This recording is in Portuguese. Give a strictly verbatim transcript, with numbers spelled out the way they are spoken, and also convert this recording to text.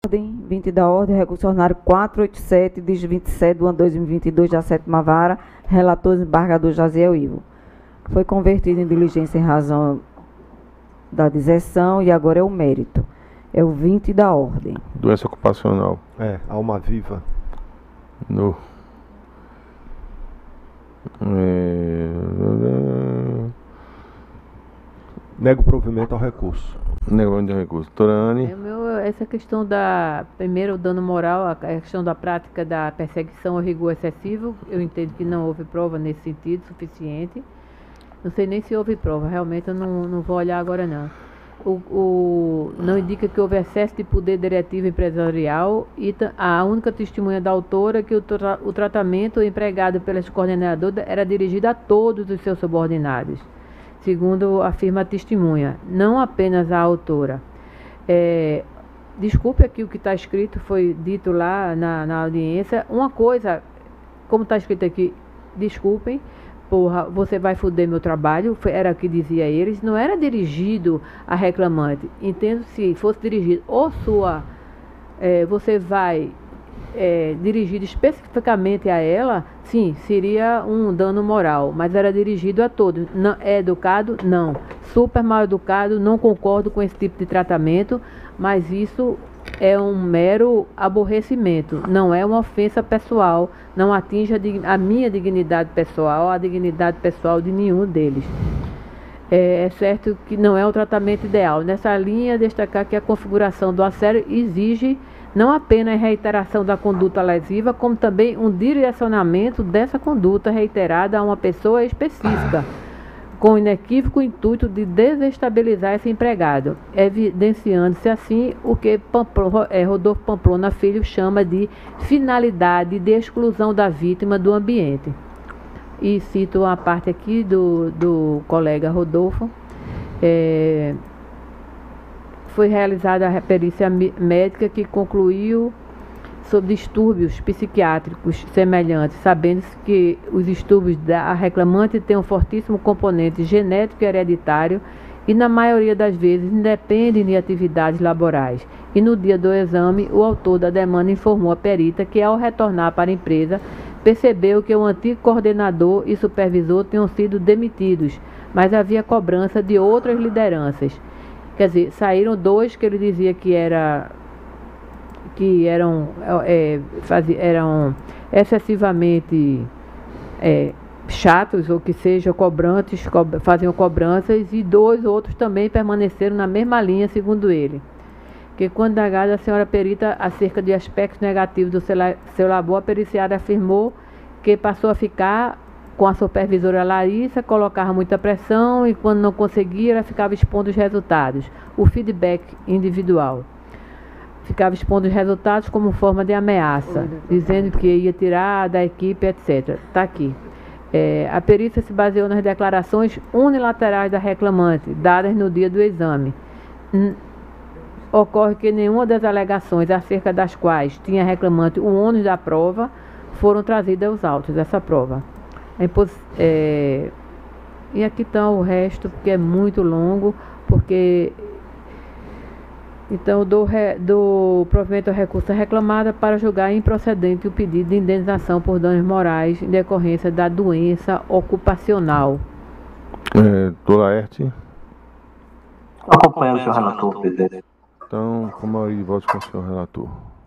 ordem, vinte da ordem, recurso ordinário quatrocentos e oitenta e sete, de vinte e sete do ano dois mil e vinte e dois, da sétima vara, relator desembargador Jaziel Ivo. Foi convertido em diligência em razão da deserção e agora é o mérito. É o vinte da ordem. Doença ocupacional. É, alma viva. No. É... Nego provimento ao recurso. Nego de recurso. Torani. É, meu, essa questão da, primeiro, o dano moral, a questão da prática da perseguição ao rigor excessivo, eu entendo que não houve prova nesse sentido suficiente. Não sei nem se houve prova, realmente eu não, não vou olhar agora não. O, o, não indica que houve excesso de poder diretivo empresarial e a única testemunha da autora é que o, tra, o tratamento empregado pelas coordenadoras era dirigido a todos os seus subordinados, segundo afirma a testemunha, não apenas a autora. É, desculpe aqui o que está escrito, foi dito lá na, na audiência. Uma coisa, como está escrito aqui, desculpem, porra, você vai foder meu trabalho, era o que dizia eles, não era dirigido a reclamante. Entendo se fosse dirigido ou sua, é, você vai é, dirigido especificamente a ela, sim, seria um dano moral, mas era dirigido a todos. Não, é educado? Não. Super mal educado, não concordo com esse tipo de tratamento, mas isso é um mero aborrecimento, não é uma ofensa pessoal, não atinge a, a minha dignidade pessoal, a dignidade pessoal de nenhum deles. É, é certo que não é um tratamento ideal. Nessa linha, destacar que a configuração do assédio exige não apenas a reiteração da conduta lesiva, como também um direcionamento dessa conduta reiterada a uma pessoa específica, com o inequívoco intuito de desestabilizar esse empregado, evidenciando-se assim o que Pamplona, é, Rodolfo Pamplona Filho chama de finalidade de exclusão da vítima do ambiente. E cito uma parte aqui do, do colega Rodolfo. É, foi realizada a perícia médica que concluiu sobre distúrbios psiquiátricos semelhantes, sabendo-se que os distúrbios da reclamante têm um fortíssimo componente genético e hereditário e, na maioria das vezes, independem de atividades laborais. E no dia do exame, o autor da demanda informou a perita que, ao retornar para a empresa, percebeu que o antigo coordenador e supervisor tinham sido demitidos, mas havia cobrança de outras lideranças. Quer dizer, saíram dois que ele dizia que era... que eram, é, fazia, eram excessivamente é, chatos, ou que sejam cobrantes, co faziam cobranças, e dois outros também permaneceram na mesma linha, segundo ele. Que quando indagada a senhora perita acerca de aspectos negativos do seu, seu labor, a periciária afirmou que passou a ficar com a supervisora Larissa, colocava muita pressão e quando não conseguia, ela ficava expondo os resultados, o feedback individual. Ficava expondo os resultados como forma de ameaça, dizendo que ia tirar da equipe, etcétera. Está aqui. É, a perícia se baseou nas declarações unilaterais da reclamante, dadas no dia do exame. N Ocorre que nenhuma das alegações acerca das quais tinha reclamante o ônus da prova foram trazidas aos autos dessa prova. É, é, e aqui está o resto, porque é muito longo, porque... Então, do, re, do provimento ao recurso reclamada para julgar improcedente o pedido de indenização por danos morais em decorrência da doença ocupacional. É, do Laerte. Acompanha o senhor relator, presidente. Então, como aí, voto com o senhor relator.